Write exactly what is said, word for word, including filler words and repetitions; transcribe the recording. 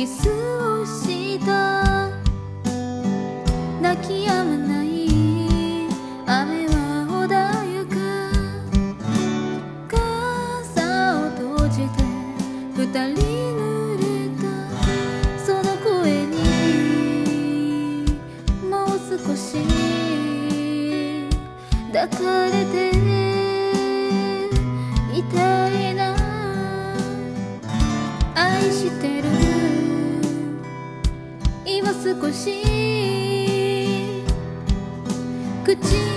キスをした。泣き止まない雨は穏やか。傘を閉じて二人濡れたその声にもう少し抱かれていたいな。愛してる今少し口